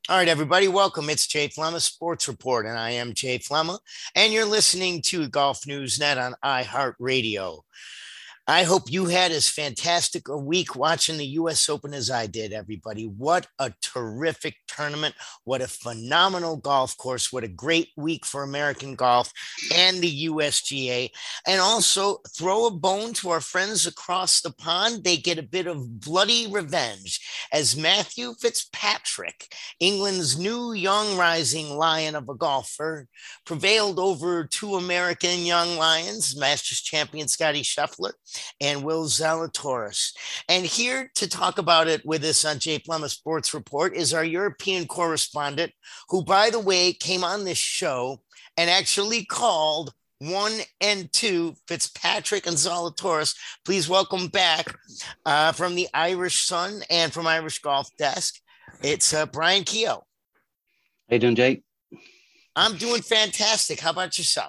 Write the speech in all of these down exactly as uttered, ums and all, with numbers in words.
All right, everybody, welcome. It's Jay Flemma Sports Report, and I am Jay Flemma, and you're listening to Golf News Net on iHeartRadio. I hope you had as fantastic a week watching the U S Open as I did, everybody. What a terrific tournament. What a phenomenal golf course. What a great week for American golf and the U S G A. And also throw a bone to our friends across the pond. They get a bit of bloody revenge as Matthew Fitzpatrick, England's new young rising lion of a golfer, prevailed over two American young lions, Masters champion Scotty Scheffler and Will Zalatoris. And here to talk about it with us on Jay Plummer Sports Report is our European correspondent, who, by the way, came on this show and actually called one and two, Fitzpatrick and Zalatoris. Please welcome back uh, from the Irish Sun and from Irish Golf Desk. It's uh, Brian Keogh. How you doing, Jake? I'm doing fantastic. How about yourself?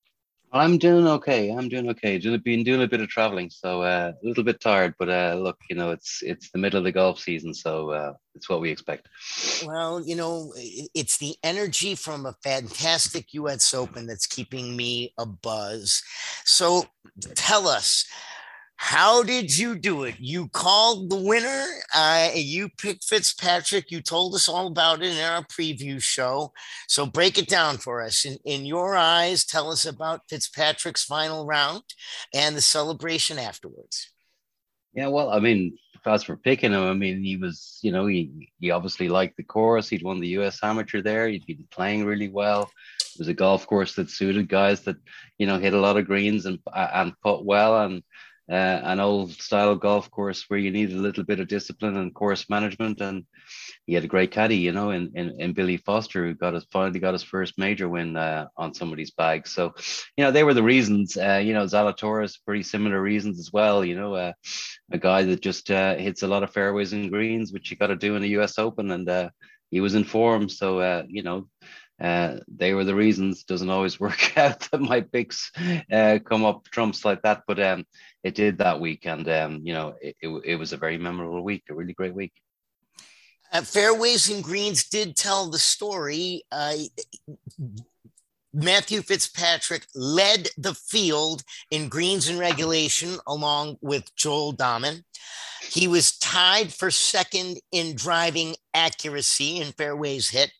I'm doing okay. I'm doing okay. Doing, been doing a bit of traveling, so uh, a little bit tired. But uh, look, you know, it's it's the middle of the golf season, so uh, it's what we expect. Well, you know, it's the energy from a fantastic U S Open that's keeping me a buzz. So tell us, how did you do it? You called the winner. Uh, you picked Fitzpatrick. You told us all about it in our preview show. So break it down for us. In, in your eyes, tell us about Fitzpatrick's final round and the celebration afterwards. Yeah, well, I mean, as for picking him, I mean, he was, you know, he he obviously liked the course. He'd won the U S Amateur there. He'd been playing really well. It was a golf course that suited guys that, you know, hit a lot of greens and and put well, and uh, an old style golf course where you need a little bit of discipline and course management. And he had a great caddy, you know, in, in, in Billy Foster, who got his finally got his first major win uh, on somebody's bag. So, you know, they were the reasons. Uh, you know, Zalatoris, pretty similar reasons as well. You know, uh, a guy that just uh, hits a lot of fairways and greens, which you got to do in the U S Open, and uh, he was in form. So, uh, you know, uh, they were the reasons. Doesn't always work out that my picks uh, come up trumps like that, but um, it did that week, and um, you know, it, it, it was a very memorable week, a really great week. Uh, Fairways and Greens did tell the story. Uh, Matthew Fitzpatrick led the field in greens and regulation along with Joel Dahman. He was tied for second in driving accuracy in fairways hit,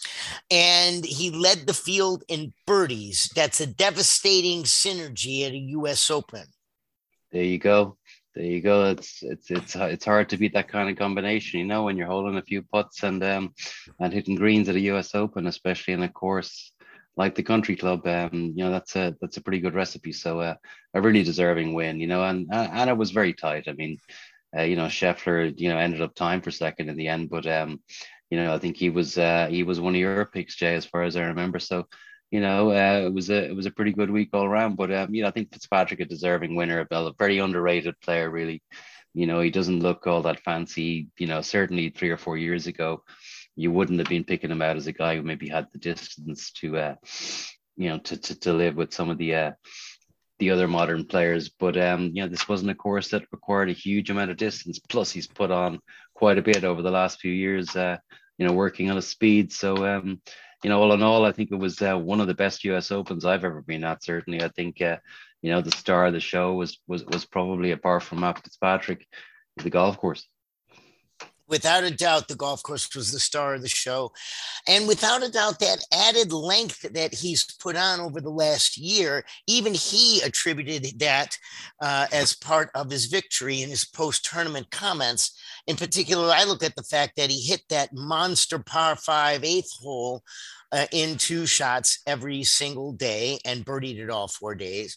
and he led the field in birdies. That's a devastating synergy at a U S Open. There you go. There you go. It's it's it's it's hard to beat that kind of combination, you know, when you're holding a few putts and um and hitting greens at a U S Open, especially in a course like the Country Club. Um, you know, that's a that's a pretty good recipe. So uh, a really deserving win, you know, and and it was very tight. I mean, uh, you know, Scheffler, you know, ended up time for second in the end, but um, you know, I think he was uh he was one of your picks, Jay, as far as I remember. So you know, uh, it was a it was a pretty good week all around. But um, you know, I think Fitzpatrick a deserving winner, a very underrated player, really. You know, he doesn't look all that fancy. You know, certainly three or four years ago, you wouldn't have been picking him out as a guy who maybe had the distance to, uh, you know, to to, to live with some of the uh, the other modern players. But um, you know, this wasn't a course that required a huge amount of distance. Plus, he's put on quite a bit over the last few years. Uh, you know, working on his speed. So um, you know, all in all, I think it was uh, one of the best U S Opens I've ever been at. Certainly, I think uh, you know, the star of the show was was was probably, apart from Matt Fitzpatrick, the golf course. Without a doubt, the golf course was the star of the show. And without a doubt, that added length that he's put on over the last year, even he attributed that uh, as part of his victory in his post tournament comments. In particular, I look at the fact that he hit that monster par five eighth hole uh, in two shots every single day and birdied it all four days.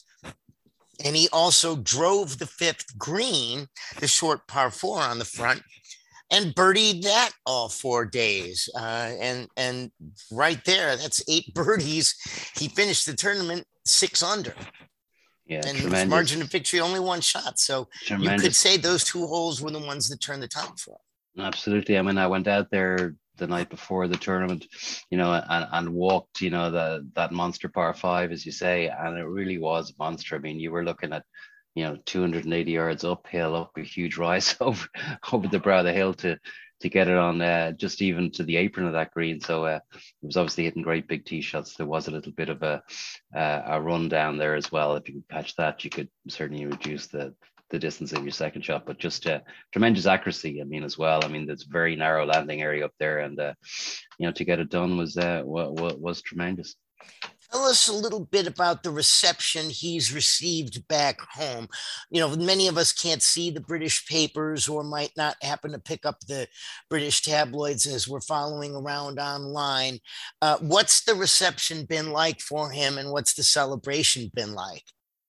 And he also drove the fifth green, the short par four on the front, and birdied that all four days. Uh, and and right there, that's eight birdies. He finished the tournament six under, Yeah, and his margin of tremendous, victory only one shot. So you could tremendous. say those two holes were the ones that turned the tide for him. Absolutely. I mean, I went out there the night before the tournament, you know, and, and walked, you know, the that monster par five, as you say, and it really was a monster. I mean, you were looking at, you know, two hundred eighty yards uphill, up a huge rise over over the brow of the hill to to get it on uh, just even to the apron of that green. So uh, it was obviously hitting great big tee shots. There was a little bit of a uh, a run down there as well. If you could catch that, you could certainly reduce the the distance of your second shot, but just uh, tremendous accuracy. I mean, as well. I mean, there's very narrow landing area up there, and uh, you know, to get it done was uh, was, was tremendous. Tell us a little bit about the reception he's received back home. You know, many of us can't see the British papers or might not happen to pick up the British tabloids as we're following around online. Uh, what's the reception been like for him, and what's the celebration been like?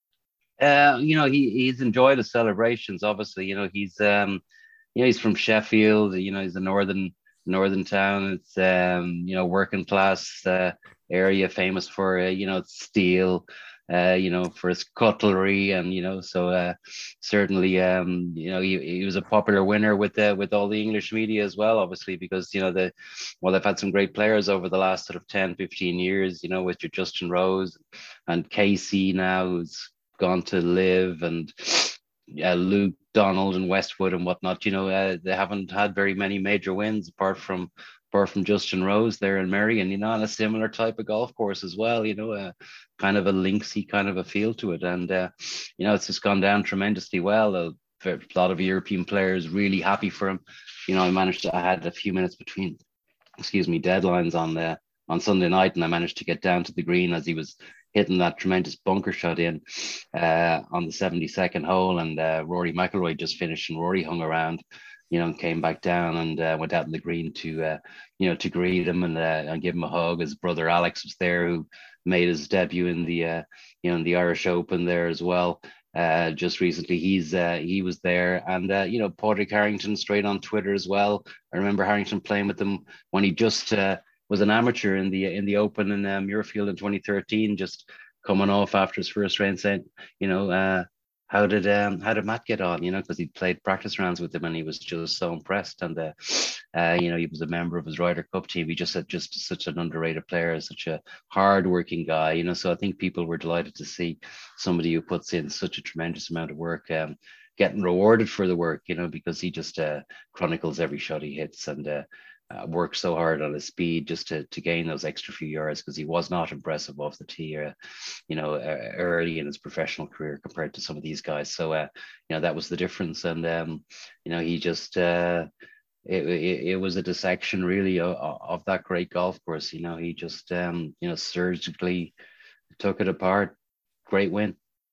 Uh, you know, he he's enjoyed the celebrations. Obviously, you know, he's um, you know, he's from Sheffield. You know, he's a northern northern town. It's um, you know, working class uh, area, famous for uh, you know, steel. Uh, you know, for his cutlery, and you know, so uh, certainly, um, you know, he, he was a popular winner with uh, with all the English media as well, obviously, because you know the well, they've had some great players over the last sort of ten, fifteen years. You know, with your Justin Rose and Casey now, who's gone to live, and uh, Luke Donald and Westwood and whatnot. You know, uh, they haven't had very many major wins apart from apart from Justin Rose there in Merrion. You know, on a similar type of golf course as well. You know, uh, kind of a linksy kind of a feel to it, and uh, you know, it's just gone down tremendously well. A, a lot of European players really happy for him. You know, I managed to. I had a few minutes between, excuse me, deadlines on the on Sunday night, and I managed to get down to the green as he was hitting that tremendous bunker shot in uh, on the seventy-second hole, and uh, Rory McIlroy just finished, and Rory hung around, you know, and came back down and uh, went out in the green to, uh, you know, to greet him and uh, and give him a hug. His brother Alex was there, who made his debut in the, uh, you know, in the Irish Open there as well. Uh, just recently, he's uh, he was there, and uh, you know, Padraig Harrington straight on Twitter as well. I remember Harrington playing with him when he just uh, was an amateur in the in the Open in uh, Muirfield in twenty thirteen, just coming off after his first round, saying, you know, uh, how did um, how did Matt get on? You know, because he played practice rounds with him, and he was just so impressed. And uh, uh, you know, he was a member of his Ryder Cup team. He just said, just such an underrated player, such a hard-working guy. You know, so I think people were delighted to see somebody who puts in such a tremendous amount of work. Um, getting rewarded for the work, you know, because he just uh, chronicles every shot he hits, and uh, uh, worked so hard on his speed just to, to gain those extra few yards, because he was not impressive off the tee, uh, you know, uh, early in his professional career compared to some of these guys. So, uh, you know, that was the difference. And, um, you know, he just, uh, it, it, it was a dissection really of, of that great golf course. You know, he just, um, you know, surgically took it apart. Great win.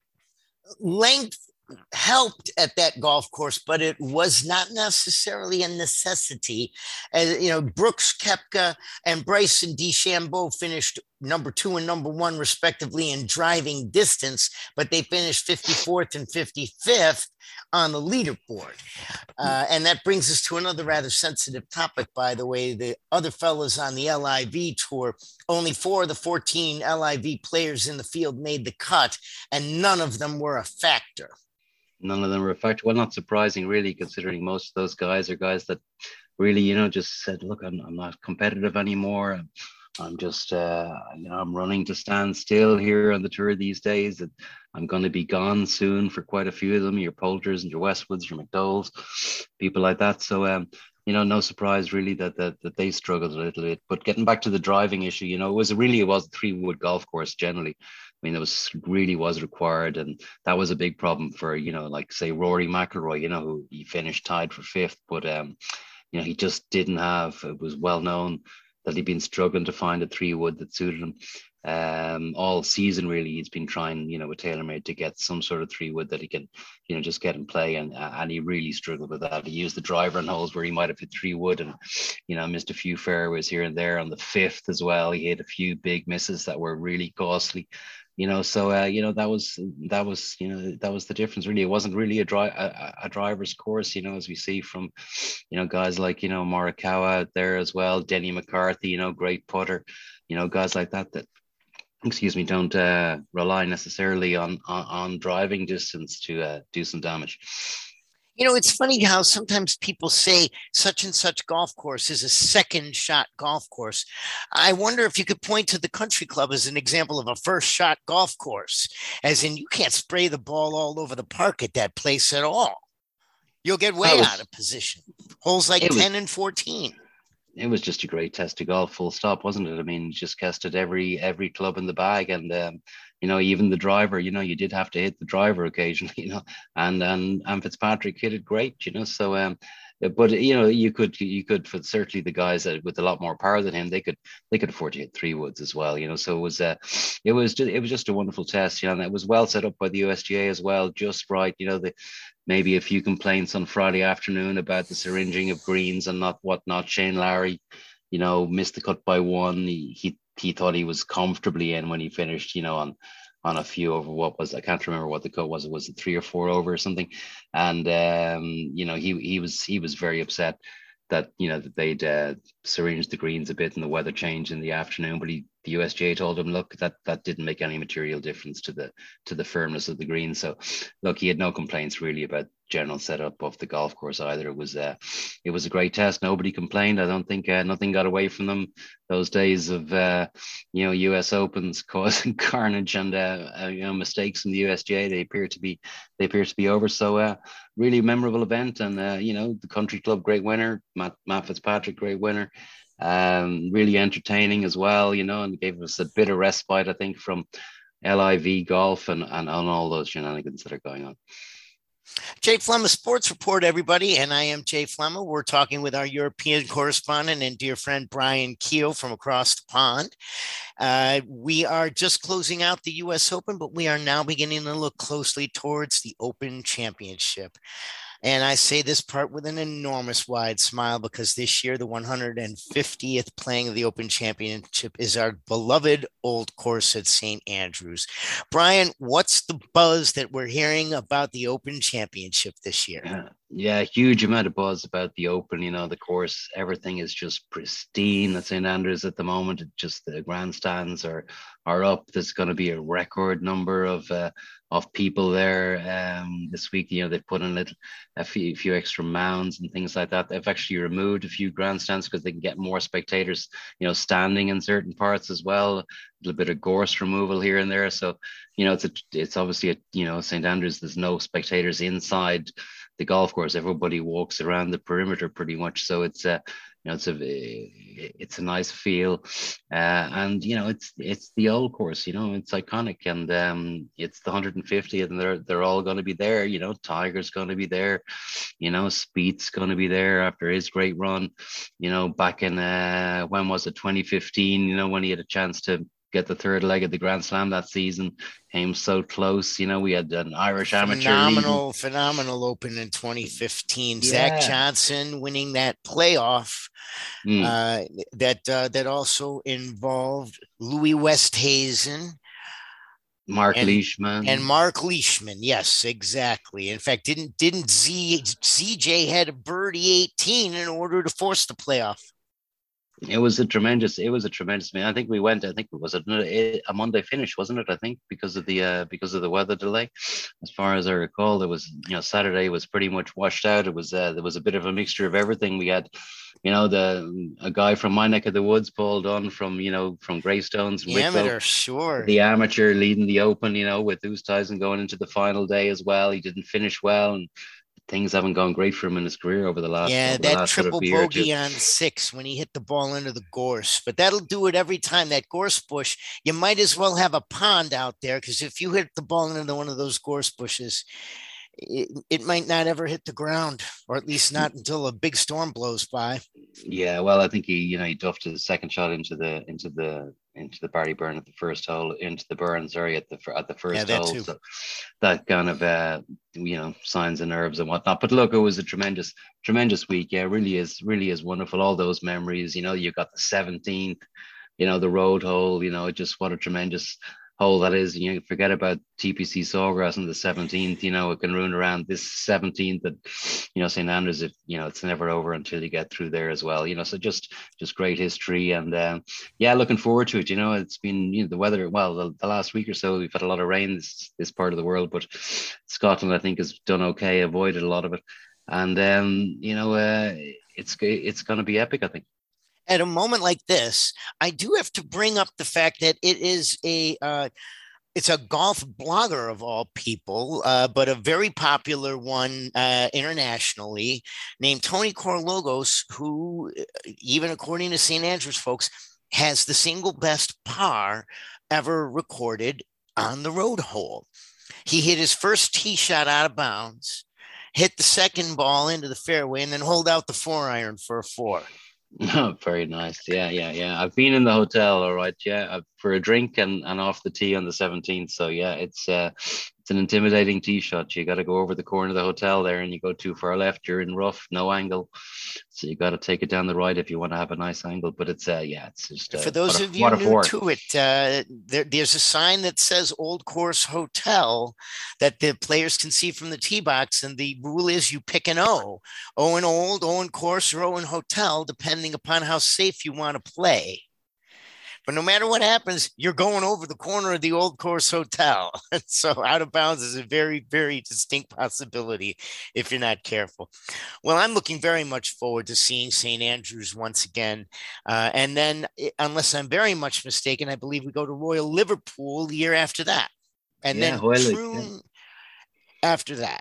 Length helped at that golf course, but it was not necessarily a necessity. As you know, Brooks Koepka and Bryson DeChambeau finished number two and number one respectively in driving distance, but they finished fifty-fourth and fifty-fifth on the leaderboard. Uh, and that brings us to another rather sensitive topic, by the way. The other fellas on the L I V tour, only four of the fourteen L I V players in the field made the cut, and none of them were a factor. None of them were a factor. Well, not surprising, really, considering most of those guys are guys that really, you know, just said, look, I'm, I'm not competitive anymore. I'm just, uh, you know, I'm running to stand still here on the tour these days. And I'm going to be gone soon for quite a few of them, your Poulters and your Westwoods, your McDowells, people like that. So, um, you know, no surprise really that, that that they struggled a little bit. But getting back to the driving issue, you know, it was really, it was a three wood golf course generally. I mean, it was really was required, and that was a big problem for, you know, like say Rory McIlroy, you know, who he finished tied for fifth, but um, you know, he just didn't have. It was well known that he'd been struggling to find a three wood that suited him. Um, all season really, he's been trying, you know, with TaylorMade to get some sort of three wood that he can, you know, just get and play, and and he really struggled with that. He used the driver on holes where he might have hit three wood, and you know, missed a few fairways here and there. On the fifth as well, he hit a few big misses that were really costly. You know, so uh, you know, that was that was you know that was the difference really. It wasn't really a dri- a, a driver's course, you know, as we see from, you know, guys like, you know, Morikawa out there as well, Denny McCarthy, you know, great putter, you know, guys like that that, excuse me, don't uh, rely necessarily on, on on driving distance to uh, do some damage. You know, it's funny how sometimes people say such and such golf course is a second shot golf course. I wonder if you could point to the country club as an example of a first shot golf course, as in you can't spray the ball all over the park at that place at all. You'll get way was, out of position. Holes like was, ten and fourteen. It was just a great test of golf, full stop, wasn't it? I mean, just tested every every club in the bag, and um, you know, even the driver. You know, you did have to hit the driver occasionally. You know, and and and Fitzpatrick hit it great. You know, so um, but you know, you could you could for certainly the guys that with a lot more power than him, they could they could afford to hit three woods as well. You know, so it was uh, it was just, it was just a wonderful test. You know, and it was well set up by the U S G A as well, just right. You know, the maybe a few complaints on Friday afternoon about the syringing of greens and not whatnot. Shane Lowry, you know, missed the cut by one. He, he he thought he was comfortably in when he finished, you know, on on a few over what was I can't remember what the cut was. It was it three or four over or something, and um, you know he he was he was very upset that you know that they'd uh, syringed the greens a bit and the weather changed in the afternoon. But he the U S G A told him, look, that that didn't make any material difference to the to the firmness of the green. So look, he had no complaints really about general setup of the golf course either. It was uh, it was a great test. Nobody complained. I don't think uh, nothing got away from them. Those days of uh, you know U S Opens causing carnage and uh, uh, you know mistakes in the U S G A, they appear to be they appear to be over. So uh, really memorable event, and uh, you know the Country Club great winner, Matt, Matt Fitzpatrick great winner. Um, really entertaining as well, you know, and gave us a bit of respite, I think, from L I V golf and, and on all those shenanigans that are going on. Jay Flemma Sports Report, everybody, and I am Jay Flemma. We're talking with our European correspondent and dear friend Brian Keel from across the pond. Uh, we are just closing out the U S Open, but we are now beginning to look closely towards the Open Championship. And I say this part with an enormous wide smile because this year, the one hundred fiftieth playing of the Open Championship is our beloved old course at Saint Andrews. Brian, what's the buzz that we're hearing about the Open Championship this year? Yeah, yeah, huge amount of buzz about the Open. You know, the course, everything is just pristine at Saint Andrews at the moment. It just the grandstands are are up. There's going to be a record number of uh, of people there um, this week. You know, they've put in a little a few, a few extra mounds and things like that. They've actually removed a few grandstands because they can get more spectators, you know, standing in certain parts as well. A little bit of gorse removal here and there. So, you know, it's a, it's obviously a, you know, Saint Andrews, there's no spectators inside the golf course. Everybody walks around the perimeter pretty much. So it's a, you know, it's a, it's a nice feel. Uh, and, you know, it's, it's the old course, you know, it's iconic, and um, it's the one hundred fiftieth and they're, they're all going to be there. You know, Tiger's going to be there, you know, Spieth's going to be there after his great run, you know, back in, uh, when was it, twenty fifteen, you know, when he had a chance to get the third leg of the Grand Slam that season, came so close. You know, we had an Irish amateur phenomenal, leading. phenomenal Open in twenty fifteen. Yeah. Zach Johnson winning that playoff mm. uh, that uh, that also involved Louis Westhuizen, Mark and, Leishman, and Mark Leishman. Yes, exactly. In fact, didn't didn't Z Z J had a birdie eighteen in order to force the playoff. It was a tremendous, it was a tremendous, I mean, I think we went, I think it was a, a Monday finish, wasn't it? I think because of the, uh, because of the weather delay, as far as I recall, there was, you know, Saturday was pretty much washed out. It was, uh, there was a bit of a mixture of everything. We had, you know, the, a guy from my neck of the woods, Paul Dunn from, you know, from Greystones, the amateur, sure. The amateur leading the Open, you know, with Oosthuizen going into the final day as well. He didn't finish well, and things haven't gone great for him in his career over the last yeah over that last triple sort of bogey on six when he hit the ball into the gorse, but that'll do it every time. That gorse bush, you might as well have a pond out there, because if you hit the ball into one of those gorse bushes, it, it might not ever hit the ground, or at least not until a big storm blows by. Yeah, well, I think he, you know, he duffed his second shot into the into the into the Barry Burn at the first hole, into the burn, sorry, at the at the first yeah, hole. Too. So that kind of uh, you know, signs and nerves and whatnot. But look, it was a tremendous, tremendous week. Yeah, really is, really is wonderful. All those memories, you know, you got the seventeenth, you know, the road hole, you know, just what a tremendous hole that is. You know, forget about T P C Sawgrass on the seventeenth, you know, it can ruin around this seventeenth, that, you know, Saint Andrews, if, you know, it's never over until you get through there as well, you know, so just, just great history. And um, yeah, looking forward to it. You know, it's been, you know, the weather, well, the, the last week or so, we've had a lot of rain this, this part of the world, but Scotland, I think, has done okay, avoided a lot of it. And, um, you know, uh, it's, it's going to be epic, I think. At a moment like this, I do have to bring up the fact that it is a, uh, it's a golf blogger of all people, uh, but a very popular one uh, internationally, named Tony Korologos, who, uh, even according to Saint Andrews folks, has the single best par ever recorded on the road hole. He hit his first tee shot out of bounds, hit the second ball into the fairway, and then hold out the four iron for a four. Oh, very nice. Yeah, yeah, yeah. I've been in the hotel, all right. Yeah, uh, for a drink and, and off the tee on the seventeenth. So yeah, it's uh it's an intimidating tee shot. You got to go over the corner of the hotel there, and you go too far left, you're in rough, no angle. So you got to take it down the right if you want to have a nice angle. But it's uh yeah, it's just For uh, those what a of you what a new four. to it, uh, there, there's a sign that says Old Course Hotel that the players can see from the tee box. And the rule is you pick an O, O in Old, O in Course, or O in Hotel, depending upon how safe you want to play. But no matter what happens, you're going over the corner of the Old Course Hotel. So out of bounds is a very, very distinct possibility if you're not careful. Well, I'm looking very much forward to seeing Saint Andrews once again. Uh, and then, unless I'm very much mistaken, I believe we go to Royal Liverpool the year after that. And Yeah, then Hoylake. Yeah. Troon after that.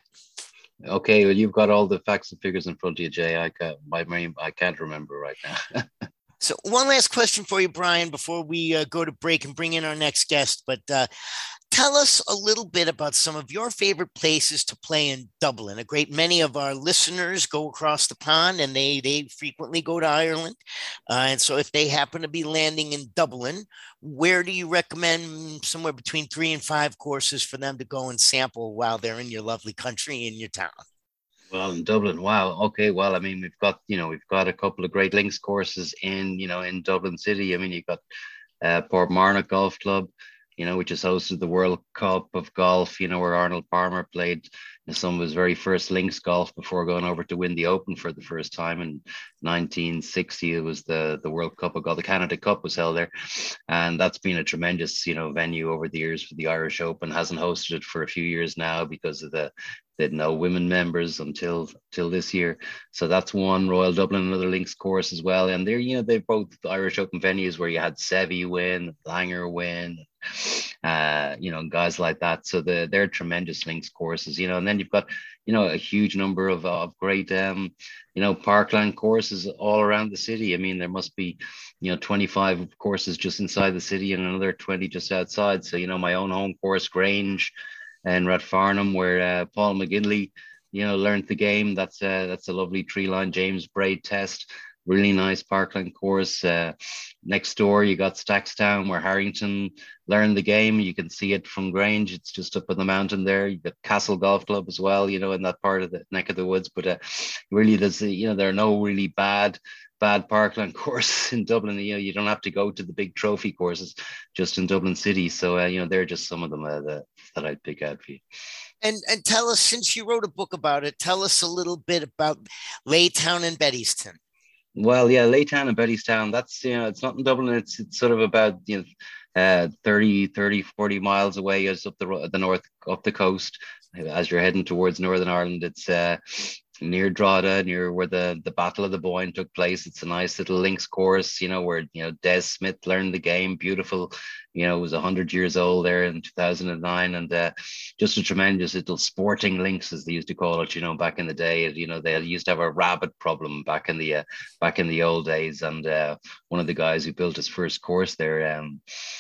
Okay, well, you've got all the facts and figures in front of you, Jay. I can't, my brain, I can't remember right now. So one last question for you, Brian, before we uh, go to break and bring in our next guest. But uh, tell us a little bit about some of your favorite places to play in Dublin. A great many of our listeners go across the pond, and they they frequently go to Ireland. Uh, and so if they happen to be landing in Dublin, where do you recommend somewhere between three and five courses for them to go and sample while they're in your lovely country, in your town? Well, in Dublin, wow. Okay, well, I mean, we've got, you know, we've got a couple of great links courses in, you know, in Dublin City. I mean, you've got uh, Portmarnock Golf Club, you know, which has hosted the World Cup of Golf, you know, where Arnold Palmer played some of his very first links golf before going over to win the Open for the first time in nineteen sixty. It was the, the World Cup of Golf, the Canada Cup was held there. And that's been a tremendous, you know, venue over the years for the Irish Open. Hasn't hosted it for a few years now because of the they had no women members until till this year. So that's one. Royal Dublin, another links course as well. And they're, you know, they're both Irish Open venues where you had Seve win, Langer win, uh, you know, guys like that. So the, they're tremendous links courses, you know, and then you've got, you know, a huge number of, of great, um, you know, parkland courses all around the city. I mean, there must be, you know, twenty-five courses just inside the city and another twenty just outside. So, you know, my own home course, Grange, and Rathfarnham, where uh, Paul McGinley, you know, learned the game. That's uh, that's a lovely tree line James Braid test. Really nice parkland course. Uh, next door, you got Stackstown, where Harrington learned the game. You can see it from Grange. It's just up on the mountain there. You got Castle Golf Club as well, you know, in that part of the neck of the woods. But uh, really, there's, you know, there are no really bad bad parkland course in Dublin. You know, you don't have to go to the big trophy courses just in Dublin City. So, uh, you know, they're just some of them uh, that, that I'd pick out for you. And and tell us, since you wrote a book about it, tell us a little bit about Laytown and Bettystown. Well, yeah, Laytown and Bettystown, that's, you know, it's not in Dublin. It's it's sort of about, you know, uh, thirty, thirty, forty miles away as up the, the north, up the coast. As you're heading towards Northern Ireland, it's uh, near Drogheda, near where the, the Battle of the Boyne took place. It's a nice little links course, you know, where, you know, Des Smith learned the game. Beautiful, you know, was one hundred years old there in two thousand nine. And uh, just a tremendous little sporting links, as they used to call it, you know, back in the day. You know, they used to have a rabbit problem back in the uh, back in the old days. And uh, one of the guys who built his first course there, um,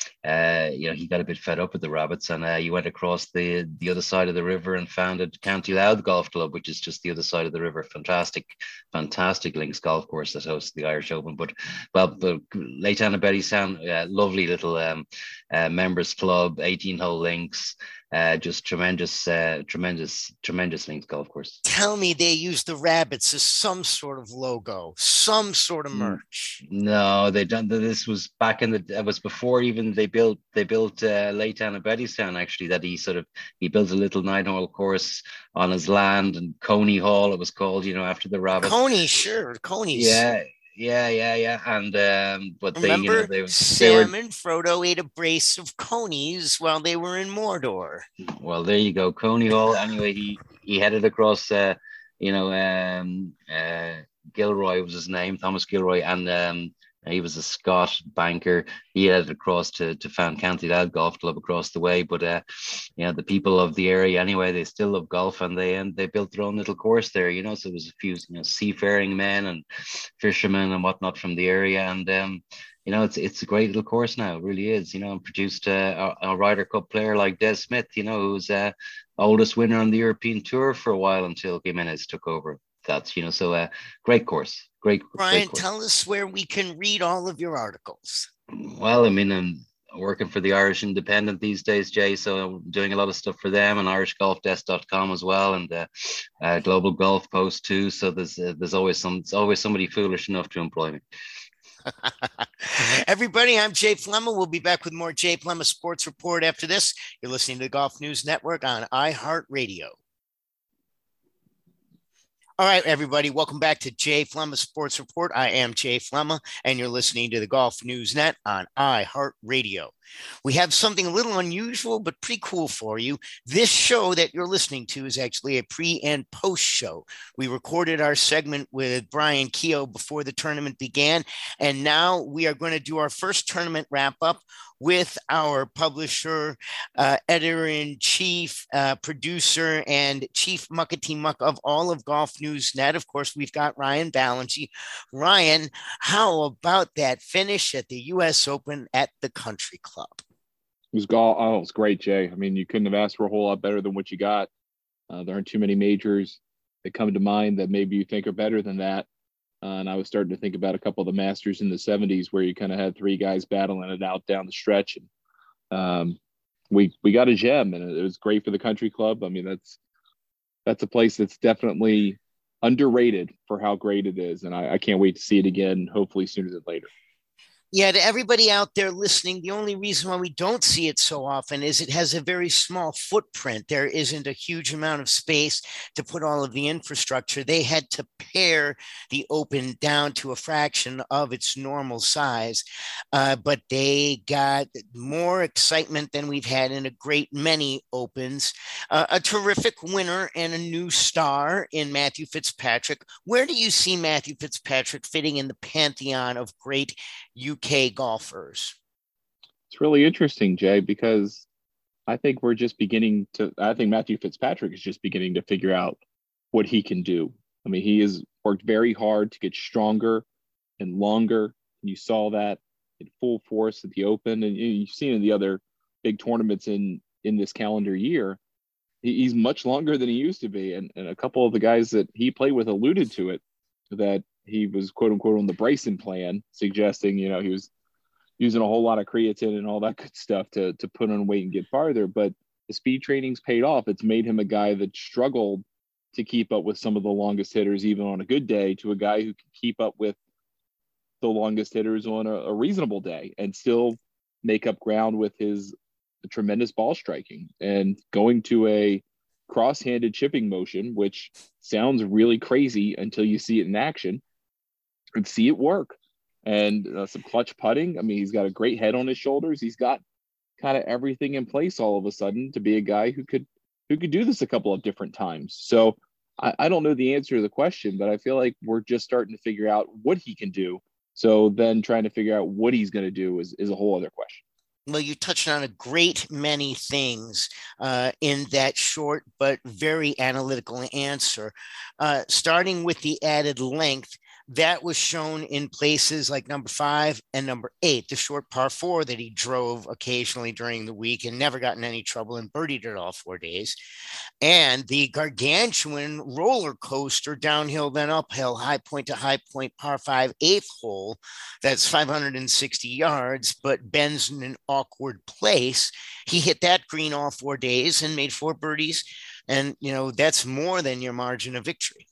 uh, you know, he got a bit fed up with the rabbits, and uh, he went across the the other side of the river and founded County Louth Golf Club, which is just the other side of the river. Fantastic, fantastic links golf course that hosts the Irish Open. But well, but Laytown and Bettystown, uh, lovely little um, uh, members club, eighteen hole links. Uh, just tremendous, uh, tremendous, tremendous links golf course. Tell me they use the rabbits as some sort of logo, some sort of merch. No, they done. This was back in the. It was before even they built. They built uh, Laytown and Bettystown. Actually, that he sort of he built a little nine hole course on his land, and Coney Hall it was called. You know, after the rabbit. Coney, sure, Coney's. Yeah. Yeah, yeah, yeah, and um, but Remember, they, you know, they, Sam they were, and Frodo ate a brace of conies while they were in Mordor. Well, there you go, Coney Hall. Anyway, he he headed across, uh, you know, um, uh, Gilroy was his name, Thomas Gilroy, and um, He was a Scot banker. He headed across to to Found County Lad Golf Club across the way. But uh, you know, the people of the area anyway, they still love golf, and they and they built their own little course there. You know, so there was a few you know seafaring men and fishermen and whatnot from the area, and um, you know, it's it's a great little course now. It really is. You know, and produced uh, a, a Ryder Cup player like Des Smith. You know, who's uh, oldest winner on the European Tour for a while until Jimenez took over. That's you know, so uh, great course, great great Brian, course. tell us where we can read all of your articles. Well, I mean, I'm working for the Irish Independent these days, Jay. So I'm doing a lot of stuff for them and irish golf desk dot com as well, and uh, uh, Global Golf Post too. So there's uh, there's always some it's always somebody foolish enough to employ me. Everybody, I'm Jay Flemma. We'll be back with more Jay Flemma Sports Report after this. You're listening to the Golf News Network on iHeartRadio. All right, everybody, welcome back to Jay Flemma Sports Report. I am Jay Flemma, and you're listening to the Golf News Net on iHeartRadio. We have something a little unusual, but pretty cool for you. This show that you're listening to is actually a pre and post show. We recorded our segment with Brian Keogh before the tournament began, and now we are going to do our first tournament wrap up with our publisher, uh, editor-in-chief, uh, producer, and chief muckety muck of all of Golf News Net. Of course, we've got Ryan Ballengee. Ryan, how about that finish at the U S Open at the Country Club? It was golf. Oh, it was great, Jay. I mean, you couldn't have asked for a whole lot better than what you got. Uh, there aren't too many majors that come to mind that maybe you think are better than that. Uh, and I was starting to think about a couple of the Masters in the seventies where you kind of had three guys battling it out down the stretch. And um, we we got a gem, and it was great for the Country Club. I mean, that's that's a place that's definitely underrated for how great it is. And I, I can't wait to see it again, hopefully sooner than later. Yeah, to everybody out there listening, the only reason why we don't see it so often is it has a very small footprint. There isn't a huge amount of space to put all of the infrastructure. They had to pare the Open down to a fraction of its normal size, uh, but they got more excitement than we've had in a great many Opens. Uh, a terrific winner and a new star in Matthew Fitzpatrick. Where do you see Matthew Fitzpatrick fitting in the pantheon of great U K golfers? It's really interesting, Jay, because I think we're just beginning to, I think Matthew Fitzpatrick is just beginning to figure out what he can do. I mean, he has worked very hard to get stronger and longer. And you saw that in full force at the Open, and you've seen in the other big tournaments in, in this calendar year. He's much longer than he used to be. And, and a couple of the guys that he played with alluded to it, that he was quote unquote on the Bryson plan, suggesting, you know, he was using a whole lot of creatine and all that good stuff to, to put on weight and get farther. But the speed training's paid off. It's made him a guy that struggled to keep up with some of the longest hitters, even on a good day, to a guy who can keep up with the longest hitters on a, a reasonable day and still make up ground with his tremendous ball striking and going to a cross-handed chipping motion, which sounds really crazy until you see it in action and see it work. And uh, some clutch putting. I mean, he's got a great head on his shoulders. He's got kind of everything in place all of a sudden to be a guy who could who could do this a couple of different times. So I, I don't know the answer to the question, but I feel like we're just starting to figure out what he can do. So then trying to figure out what he's going to do is, is a whole other question. Well, you touched on a great many things uh, in that short but very analytical answer, uh, starting with the added length. That was shown in places like number five and number eight, the short par four that he drove occasionally during the week and never got in any trouble and birdied it all four days. And the gargantuan roller coaster downhill, then uphill, high point to high point, par five, eighth hole. That's five hundred sixty yards, but bends in an awkward place. He hit that green all four days and made four birdies. And, you know, that's more than your margin of victory.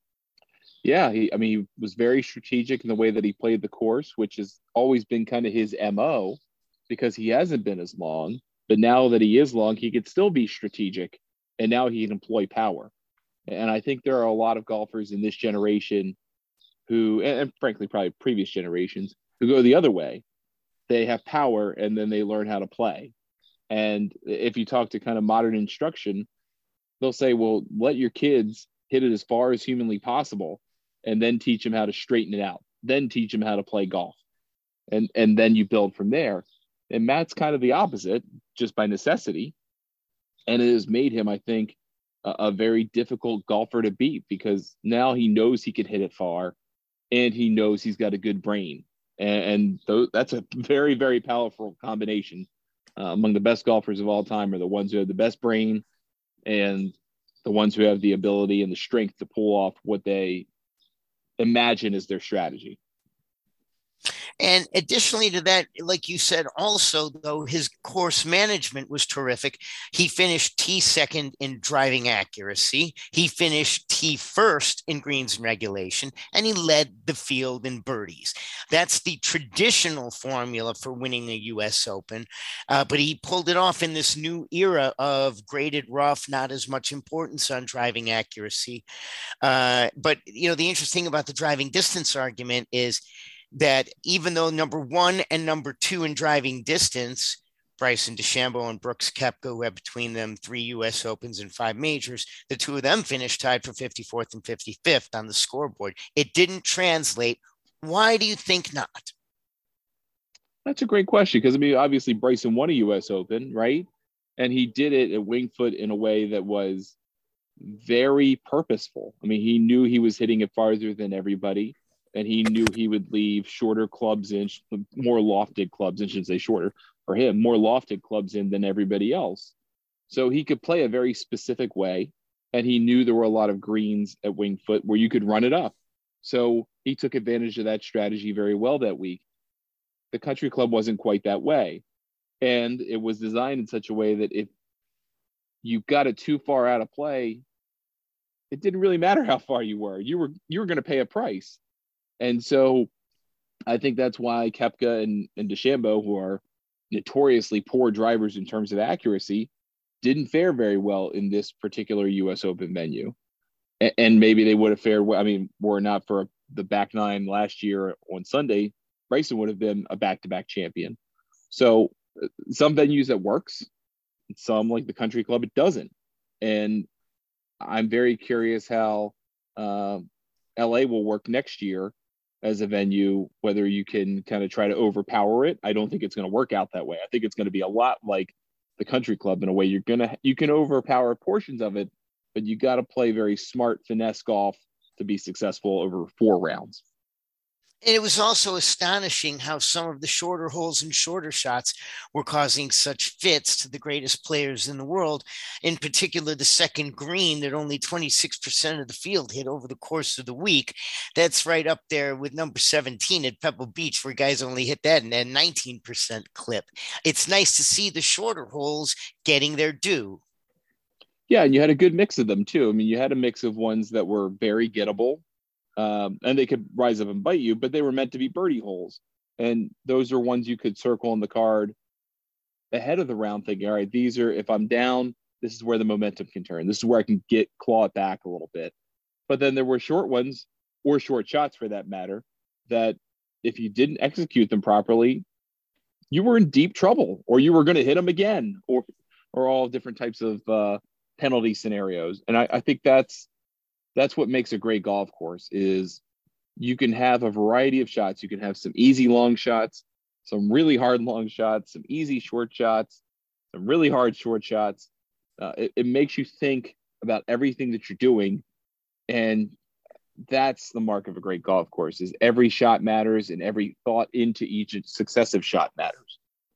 Yeah, he, I mean, he was very strategic in the way that he played the course, which has always been kind of his M O because he hasn't been as long. But now that he is long, he could still be strategic, and now he can employ power. And I think there are a lot of golfers in this generation who, and frankly, probably previous generations, who go the other way. They have power, and then they learn how to play. And if you talk to kind of modern instruction, they'll say, well, let your kids hit it as far as humanly possible, and then teach them how to straighten it out. Then teach them how to play golf. and and then you build from there. And Matt's kind of the opposite, just by necessity, and it has made him, I think, a, a very difficult golfer to beat, because now he knows he can hit it far, and he knows he's got a good brain, and, and th- that's a very, very powerful combination. Uh, among the best golfers of all time are the ones who have the best brain and the ones who have the ability and the strength to pull off what they imagine is their strategy. And additionally to that, like you said, also, though, his course management was terrific. He finished T second in driving accuracy. He finished T first in greens and regulation, and he led the field in birdies. That's the traditional formula for winning a U S Open. Uh, but he pulled it off in this new era of graded rough, not as much importance on driving accuracy. Uh, but, you know, the interesting about the driving distance argument is that even though number one and number two in driving distance, Bryson DeChambeau and Brooks Koepka, who have between them three U S Opens and five majors, the two of them finished tied for fifty-fourth and fifty-fifth on the scoreboard. It didn't translate. Why do you think not? That's a great question, because, I mean, obviously Bryson won a U S Open, right? And he did it at Winged Foot in a way that was very purposeful. I mean, he knew he was hitting it farther than everybody, and he knew he would leave shorter clubs in, more lofted clubs, I shouldn't say shorter for him, more lofted clubs in than everybody else. So he could play a very specific way, and he knew there were a lot of greens at Winged Foot where you could run it up. So he took advantage of that strategy very well that week. The Country Club wasn't quite that way, and it was designed in such a way that if you got it too far out of play, it didn't really matter how far you were. You were you were going to pay a price. And so I think that's why Koepka and, and DeChambeau, who are notoriously poor drivers in terms of accuracy, didn't fare very well in this particular U S Open venue. And, and maybe they would have fared well. I mean, were it not for the back nine last year on Sunday, Bryson would have been a back-to-back champion. So some venues that works, some like the Country Club, it doesn't. And I'm very curious how uh, L A will work next year as a venue, whether you can kind of try to overpower it. I don't think it's going to work out that way. I think it's going to be a lot like the Country Club in a way. You're going to, you can overpower portions of it, but you got to play very smart finesse golf to be successful over four rounds. And it was also astonishing how some of the shorter holes and shorter shots were causing such fits to the greatest players in the world. In particular, the second green that only twenty-six percent of the field hit over the course of the week. That's right up there with number seventeen at Pebble Beach, where guys only hit that in a nineteen percent clip. It's nice to see the shorter holes getting their due. Yeah, and you had a good mix of them too. I mean, you had a mix of ones that were very gettable, um, and they could rise up and bite you, but they were meant to be birdie holes. And those are ones you could circle on the card ahead of the round thinking, all right, these are, if I'm down, this is where the momentum can turn. This is where I can get, claw it back a little bit. But then there were short ones, or short shots for that matter, that if you didn't execute them properly, you were in deep trouble, or you were going to hit them again, or, or all different types of uh, penalty scenarios. And I, I think that's, that's what makes a great golf course, is you can have a variety of shots. You can have some easy long shots, some really hard long shots, some easy short shots, some really hard short shots. Uh, it, it makes you think about everything that you're doing. And that's the mark of a great golf course, is every shot matters and every thought into each successive shot matters.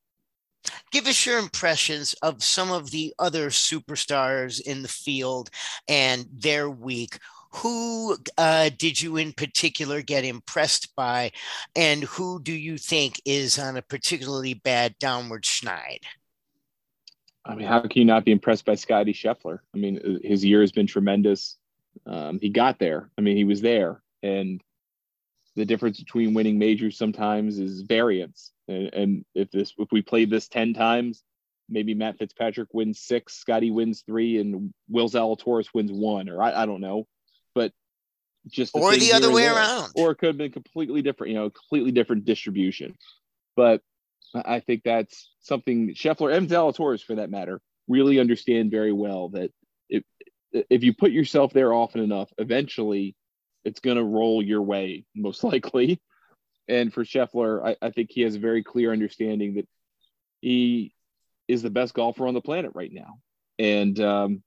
Give us your impressions of some of the other superstars in the field and their week. Who uh, did you in particular get impressed by, and who do you think is on a particularly bad downward schneid? I mean, how can you not be impressed by Scotty Scheffler? I mean, his year has been tremendous. Um, he got there. I mean, he was there. And the difference between winning majors sometimes is variance. And, and if this, if we played this ten times, maybe Matt Fitzpatrick wins six, Scotty wins three, and Will Zalatoris wins one, or I, I don't know. But just the or the other way there. around. Or it could have been completely different, you know, completely different distribution. But I think that's something Scheffler and Zalatoris, for that matter, really understand very well, that if if you put yourself there often enough, eventually it's going to roll your way, most likely. And for Scheffler, I, I think he has a very clear understanding that he is the best golfer on the planet right now. And um,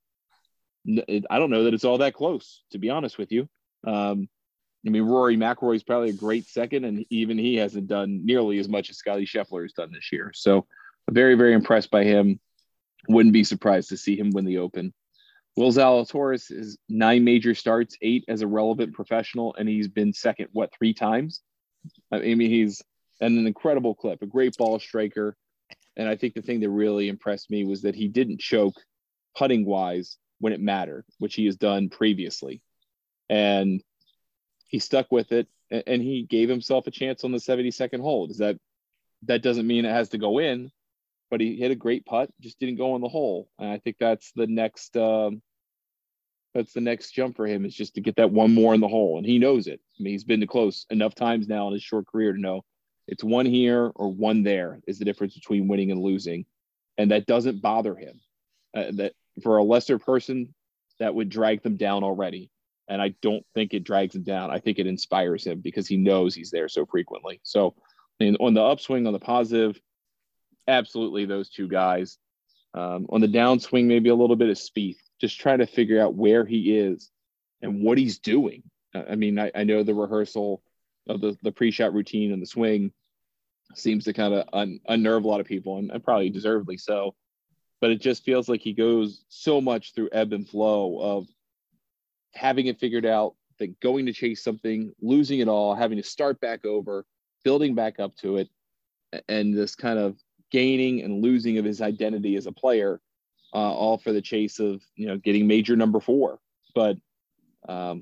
I don't know that it's all that close, to be honest with you. Um, I mean, Rory McIlroy is probably a great second, and even he hasn't done nearly as much as Scotty Scheffler has done this year. So I'm very, very impressed by him. Wouldn't be surprised to see him win the Open. Will Zalatoris is nine major starts, eight as a relevant professional, and he's been second, what, three times? I mean, he's an incredible clip, a great ball striker. And I think the thing that really impressed me was that he didn't choke putting-wise when it mattered, which he has done previously. And he stuck with it, and he gave himself a chance on the seventy-second hole. Does that that doesn't mean it has to go in, but he hit a great putt, just didn't go in the hole. And I think that's the next um, that's the next jump for him, is just to get that one more in the hole, and he knows it. I mean, he's been to close enough times now in his short career to know it's one here or one there is the difference between winning and losing, and that doesn't bother him. Uh, that for a lesser person, that would drag them down already. And I don't think it drags him down. I think it inspires him because he knows he's there so frequently. So and on the upswing, on the positive, absolutely those two guys. Um, on the downswing, maybe a little bit of Spieth, just trying to figure out where he is and what he's doing. I mean, I, I know the rehearsal of the, the pre-shot routine and the swing seems to kind of un, unnerve a lot of people, and, and probably deservedly so. But it just feels like he goes so much through ebb and flow of having it figured out, then going to chase something, losing it all, having to start back over, building back up to it, and this kind of gaining and losing of his identity as a player, uh, all for the chase of, you know, getting major number four. But um,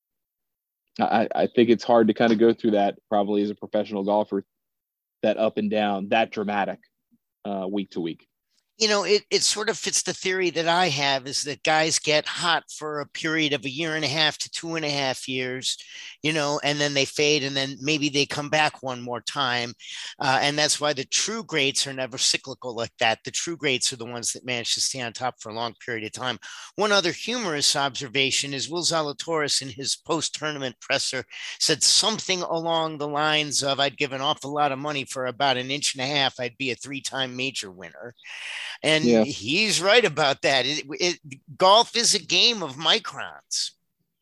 I, I think it's hard to kind of go through that probably as a professional golfer, that up and down, that dramatic uh, week to week. You know, it, it sort of fits the theory that I have, is that guys get hot for a period of a year and a half to two and a half years, you know, and then they fade, and then maybe they come back one more time. Uh, and that's why the true greats are never cyclical like that. The true greats are the ones that manage to stay on top for a long period of time. One other humorous observation is Will Zalatoris in his post-tournament presser said something along the lines of, I'd give an awful lot of money for about an inch and a half. I'd be a three-time major winner. And yeah, he's right about that. It, it, golf is a game of microns.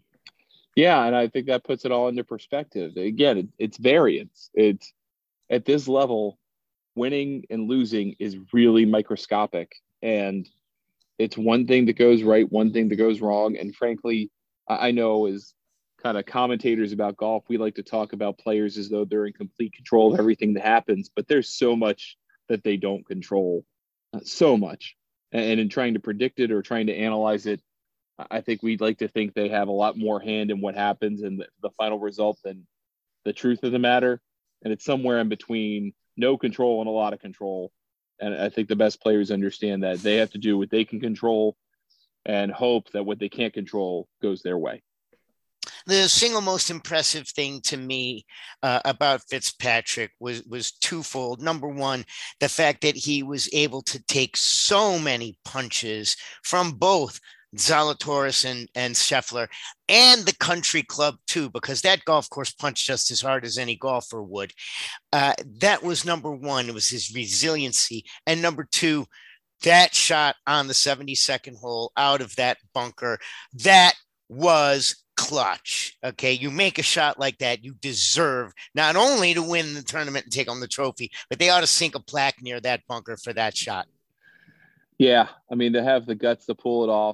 Yeah, and I think that puts it all into perspective. Again, it, it's variance. It's at this level, winning and losing is really microscopic. And it's one thing that goes right, one thing that goes wrong. And frankly, I know as kind of commentators about golf, we like to talk about players as though they're in complete control of everything that happens, but there's so much that they don't control. Uh, so much. And in trying to predict it or trying to analyze it, I think we'd like to think they have a lot more hand in what happens and the, the final result than the truth of the matter. And it's somewhere in between no control and a lot of control. And I think the best players understand that they have to do what they can control and hope that what they can't control goes their way. The single most impressive thing to me uh, about Fitzpatrick was was twofold. Number one, the fact that he was able to take so many punches from both Zalatoris and, and Scheffler and the country club too, because that golf course punched just as hard as any golfer would. Uh, that was number one. It was his resiliency. And number two, that shot on the seventy-second hole out of that bunker, that was clutch. Okay. You make a shot like that, you deserve not only to win the tournament and take home the trophy, but they ought to sink a plaque near that bunker for that shot. Yeah. I mean, to have the guts to pull it off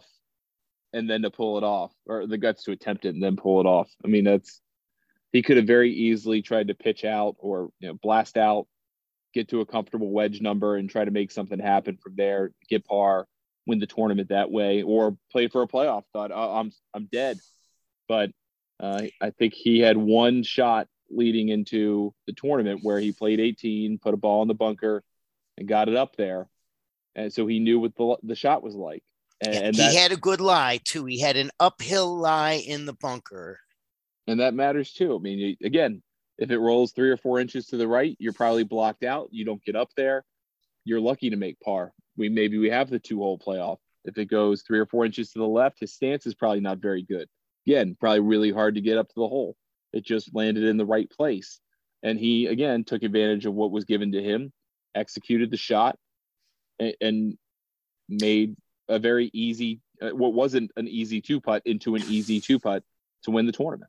and then to pull it off, or the guts to attempt it and then pull it off. I mean, that's, he could have very easily tried to pitch out or, you know, blast out, get to a comfortable wedge number and try to make something happen from there, get par, win the tournament that way, or play for a playoff. Thought, oh, I'm, I'm dead. But uh, I think he had one shot leading into the tournament where he played eighteen, put a ball in the bunker, and got it up there. And so he knew what the, the shot was like. And, yeah, and he that, had a good lie, too. He had an uphill lie in the bunker. And that matters, too. I mean, again, if it rolls three or four inches to the right, you're probably blocked out. You don't get up there. You're lucky to make par. We Maybe we have the two-hole playoff. If it goes three or four inches to the left, his stance is probably not very good. Again, probably really hard to get up to the hole. It just landed in the right place. And he, again, took advantage of what was given to him, executed the shot, and, and made a very easy, uh, what wasn't an easy two putt into an easy two putt to win the tournament.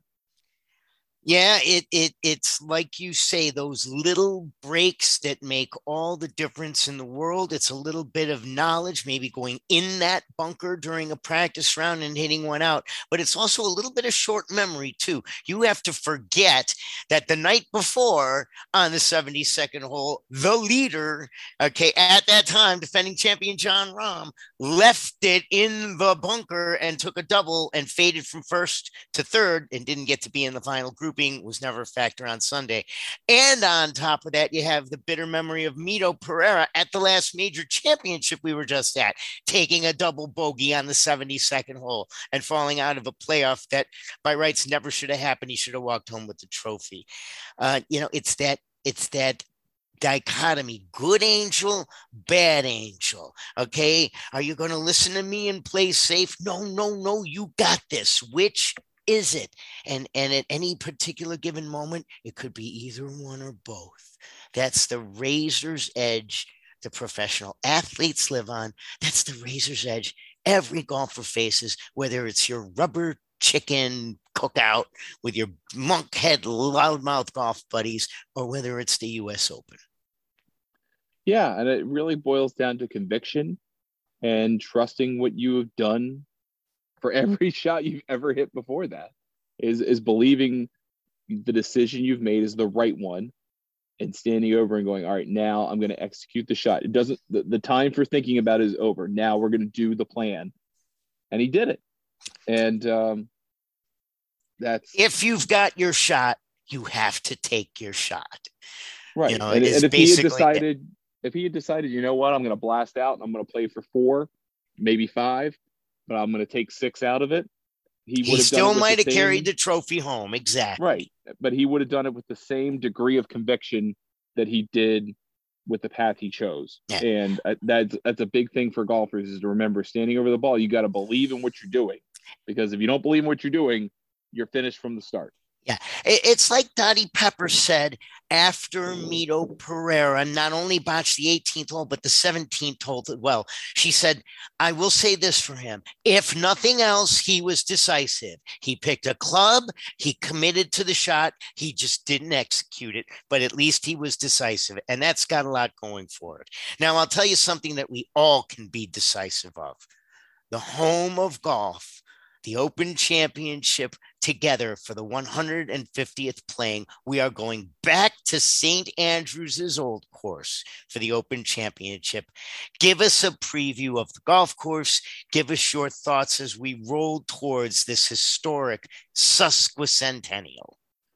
Yeah, it it it's like you say, those little breaks that make all the difference in the world. It's a little bit of knowledge, maybe going in that bunker during a practice round and hitting one out, but it's also a little bit of short memory too. You have to forget that the night before on the seventy-second hole, the leader, okay, at that time, defending champion Jon Rahm, left it in the bunker and took a double and faded from first to third and didn't get to be in the final group. Was never a factor on Sunday. And on top of that, you have the bitter memory of Mito Pereira at the last major championship we were just at, taking a double bogey on the seventy-second hole and falling out of a playoff that by rights never should have happened. He should have walked home with the trophy. Uh, you know, it's that, it's that dichotomy, good angel, bad angel. Okay. Are you going to listen to me and play safe? No, no, no, you got this. Which is it? And and at any particular given moment, it could be either one or both. That's the razor's edge the professional athletes live on. That's the razor's edge every golfer faces, whether it's your rubber chicken cookout with your monkhead loudmouth golf buddies or whether it's the U S Open. Yeah, and it really boils down to conviction and trusting what you have done for every shot you've ever hit before that, is is believing the decision you've made is the right one and standing over and going, all right, now I'm going to execute the shot. It doesn't, the, the time for thinking about it is over. Now we're going to do the plan. And he did it. And um, that's. If you've got your shot, you have to take your shot. Right. You know, and, and if he had decided, that. if he had decided, you know what, I'm going to blast out and I'm going to play for four, maybe five, but I'm going to take six out of it. He, he still might have same, carried the trophy home. Exactly. Right. But he would have done it with the same degree of conviction that he did with the path he chose. Yeah. And uh, that's, that's a big thing for golfers, is to remember, standing over the ball, you got to believe in what you're doing, because if you don't believe in what you're doing, you're finished from the start. Yeah, it's like Dottie Pepper said after Mito Pereira not only botched the eighteenth hole, but the seventeenth hole as well. She said, I will say this for him. If nothing else, he was decisive. He picked a club. He committed to the shot. He just didn't execute it, but at least he was decisive. And that's got a lot going for it. Now, I'll tell you something that we all can be decisive of. The home of golf, the Open Championship, together for the one hundred fiftieth playing. We are going back to Saint Andrews' old course for the Open Championship. Give us a preview of the golf course. Give us your thoughts as we roll towards this historic sesquicentennial.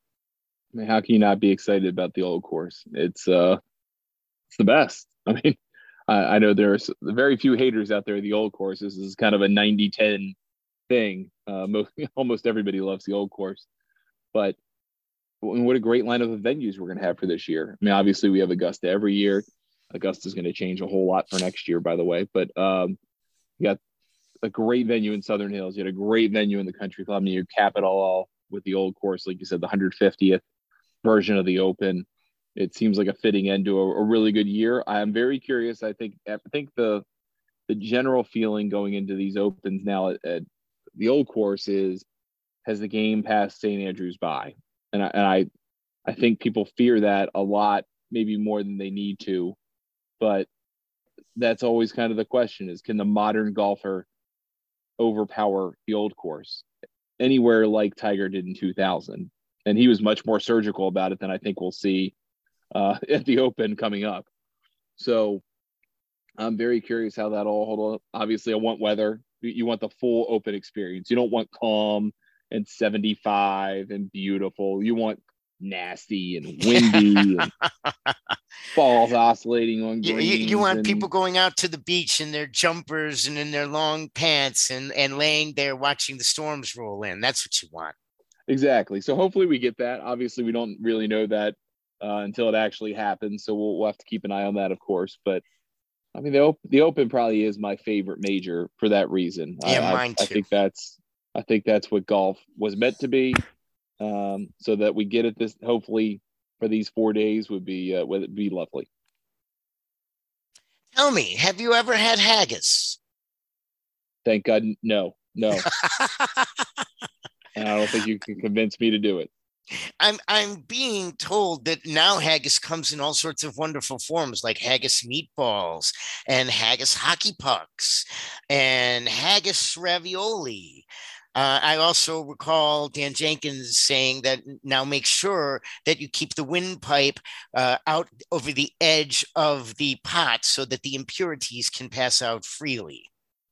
I mean, how can you not be excited about the old course? It's uh, it's the best. I mean, I, I know there's very few haters out there of the old course. This is kind of a ninety ten thing. Uh, most, almost everybody loves the old course, but what a great lineup of venues we're going to have for this year. I mean, obviously we have Augusta every year. Augusta is going to change a whole lot for next year, by the way, but um, you got a great venue in Southern Hills. You had a great venue in the Country Club, and you cap it all with the old course. Like you said, the one hundred fiftieth version of the Open. It seems like a fitting end to a, a really good year. I'm very curious. I think, I think the, the general feeling going into these Opens now at, at the old course is, has the game passed Saint Andrews by? And I, and I, I think people fear that a lot, maybe more than they need to, but that's always kind of the question, is, can the modern golfer overpower the old course anywhere like Tiger did in two thousand? And he was much more surgical about it than I think we'll see uh, at the Open coming up. So I'm very curious how that all hold up. Obviously I want weather. You want the full Open experience. You don't want calm and seventy-five and beautiful. You want nasty and windy and balls oscillating on greens. You, you, you want and, people going out to the beach in their jumpers and in their long pants and, and laying there watching the storms roll in. That's what you want. Exactly. So hopefully we get that. Obviously, we don't really know that uh, until it actually happens. So we'll, we'll have to keep an eye on that, of course. But I mean, the Open, the Open probably is my favorite major for that reason. Yeah, I, mine too. I, I think that's, I think that's what golf was meant to be. Um, so that we get it this, hopefully for these four days would be uh, would be lovely. Tell me, have you ever had haggis? Thank God, no, no. And I don't think you can convince me to do it. I'm I'm being told that now haggis comes in all sorts of wonderful forms, like haggis meatballs and haggis hockey pucks and haggis ravioli. Uh, I also recall Dan Jenkins saying that now make sure that you keep the windpipe uh, out over the edge of the pot so that the impurities can pass out freely.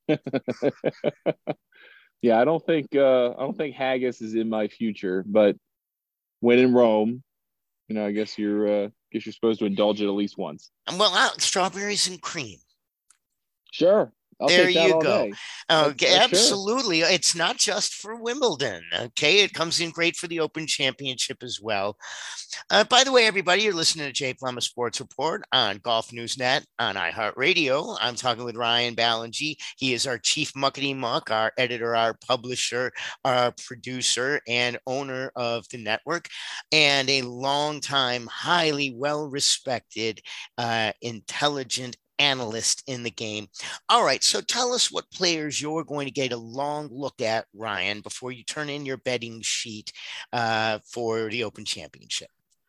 Yeah, I don't think uh, I don't think haggis is in my future, but when in Rome, you know, I guess you're uh, guess you're supposed to indulge it at least once. Well, uh, strawberries and cream. Sure. I'll there take that you all go. day. Okay, uh, absolutely. Sure. It's not just for Wimbledon. Okay, it comes in great for the Open Championship as well. Uh, by the way, everybody, you're listening to Jay Plummer Sports Report on Golf News Net on iHeartRadio. I'm talking with Ryan Ballengee. He is our chief muckety muck, our editor, our publisher, our producer, and owner of the network, and a longtime, highly well-respected, uh, intelligent analyst in the game. All right, so tell us what players you're going to get a long look at, Ryan, before you turn in your betting sheet uh, for the Open Championship.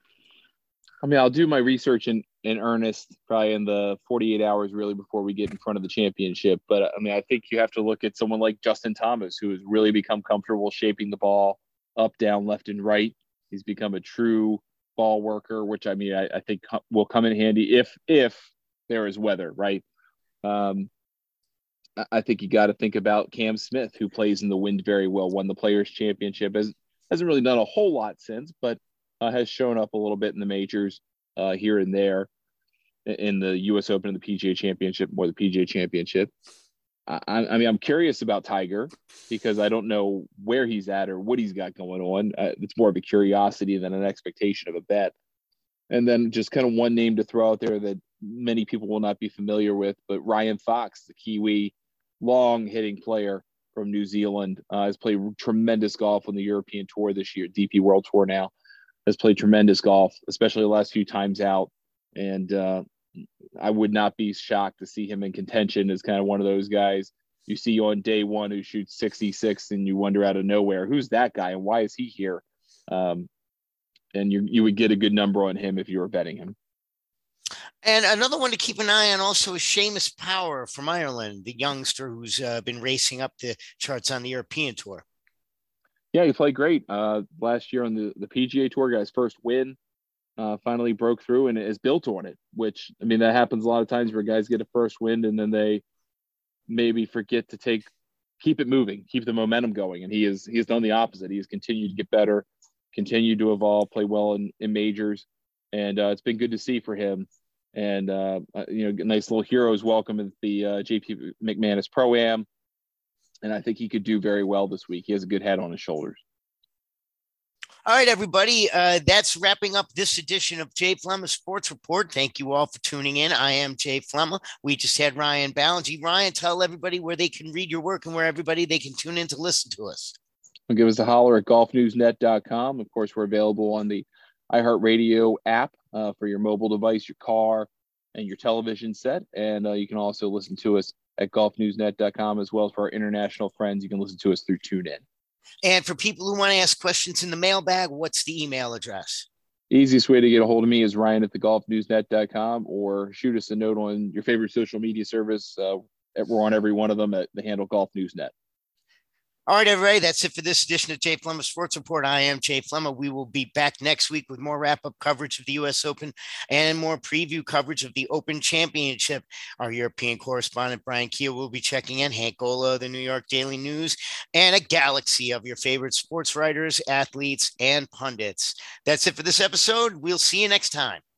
I mean, I'll do my research in, in earnest, probably in the forty-eight hours really before we get in front of the championship. But I mean, I think you have to look at someone like Justin Thomas, who has really become comfortable shaping the ball up, down, left, and right. He's become a true ball worker, which I mean, I, I think will come in handy if if there is weather, right? Um, I think you got to think about Cam Smith, who plays in the wind very well, won the Players' Championship, has, hasn't really done a whole lot since, but uh, has shown up a little bit in the majors uh, here and there in the U S Open and the P G A Championship, or the P G A Championship. I, I mean, I'm curious about Tiger because I don't know where he's at or what he's got going on. Uh, it's more of a curiosity than an expectation of a bet. And then just kind of one name to throw out there that many people will not be familiar with, but Ryan Fox, the Kiwi, long hitting player from New Zealand, uh, has played tremendous golf on the European Tour this year, D P World Tour now, has played tremendous golf, especially the last few times out. And uh, I would not be shocked to see him in contention as kind of one of those guys you see on day one who shoots sixty-six and you wonder out of nowhere, who's that guy and why is he here? Um, and you you would get a good number on him if you were betting him. And another one to keep an eye on also is Seamus Power from Ireland, the youngster who's uh, been racing up the charts on the European Tour. Yeah, he played great uh, last year on the, the P G A Tour. Got his first win, uh, finally broke through and is built on it, which, I mean, that happens a lot of times where guys get a first win and then they maybe forget to take, keep it moving, keep the momentum going. And he is, he has done the opposite. He has continued to get better, continued to evolve, play well in, in majors. And uh, it's been good to see for him. And, uh, you know, nice little heroes welcome at the uh, J P McManus Pro-Am. And I think he could do very well this week. He has a good head on his shoulders. All right, everybody. Uh, that's wrapping up this edition of Jay Flemma Sports Report. Thank you all for tuning in. I am Jay Flemma. We just had Ryan Ballengee. Ryan, tell everybody where they can read your work and where everybody they can tune in to listen to us. Well, give us a holler at golf news net dot com. Of course, we're available on the iHeartRadio app uh, for your mobile device, your car, and your television set. And uh, you can also listen to us at golf news net dot com, as well as for our international friends. You can listen to us through TuneIn. And for people who want to ask questions in the mailbag, what's the email address? Easiest way to get a hold of me is Ryan at the golf news net dot com, or shoot us a note on your favorite social media service. Uh, we're on every one of them at the handle Golf News Net. All right, everybody, that's it for this edition of Jay Flemma Sports Report. I am Jay Flemma. We will be back next week with more wrap-up coverage of the U S Open and more preview coverage of the Open Championship. Our European correspondent, Brian Keel, will be checking in, Hank Gola, the New York Daily News, and a galaxy of your favorite sports writers, athletes, and pundits. That's it for this episode. We'll see you next time.